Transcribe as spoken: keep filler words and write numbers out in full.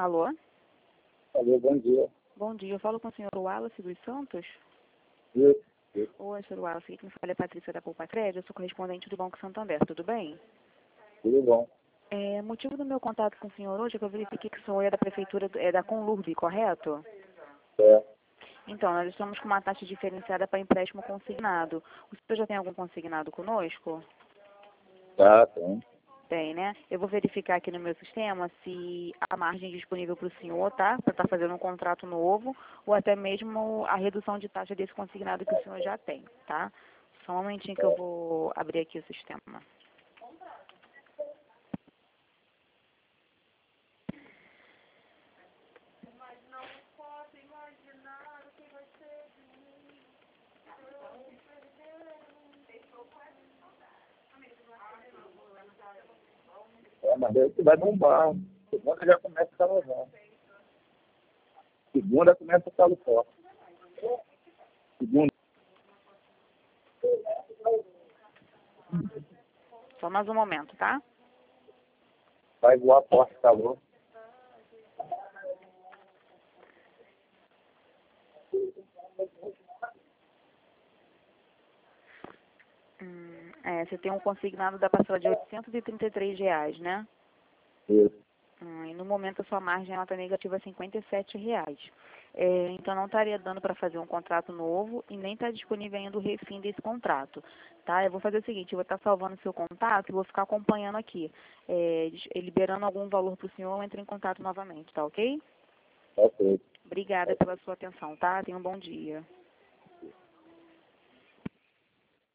Alô? Alô, bom dia. Bom dia, eu falo com o senhor Wallace dos Santos. Isso, isso. Oi, senhor Wallace, aqui me fala é a Patrícia da Poupa Crédito, eu sou correspondente do Banco Santander, tudo bem? Tudo bom. É, motivo do meu contato com o senhor hoje é que eu verifiquei que o senhor é da prefeitura, do- é da Conlurb, correto? É, Então, nós estamos com uma taxa diferenciada para empréstimo consignado. O senhor já tem algum consignado conosco? tá, tem. Tem, né? Eu vou verificar aqui no meu sistema se há margem disponível para o senhor, tá? Para estar fazendo um contrato novo, ou até mesmo a redução de taxa desse consignado que o senhor já tem, tá? Só um momentinho que eu vou abrir aqui o sistema. É, mas daí que vai bombar. Segunda já começa a calor. Segunda começa a calor forte. Segunda. Só mais um momento, tá? Vai voar forte calor. Hum, é, você tem um consignado da parcela de oitocentos e trinta e três reais, né? Isso. Hum, e no momento a sua margem está negativa a cinquenta e sete reais. É, então não estaria dando para fazer um contrato novo e nem está disponível ainda o refim desse contrato. Tá? Eu vou fazer o seguinte, eu vou estar salvando o seu contato e vou ficar acompanhando aqui. É, des- liberando algum valor para o senhor, eu entro em contato novamente, tá ok? Ok. Obrigada pela sua atenção, tá? Tenha um bom dia.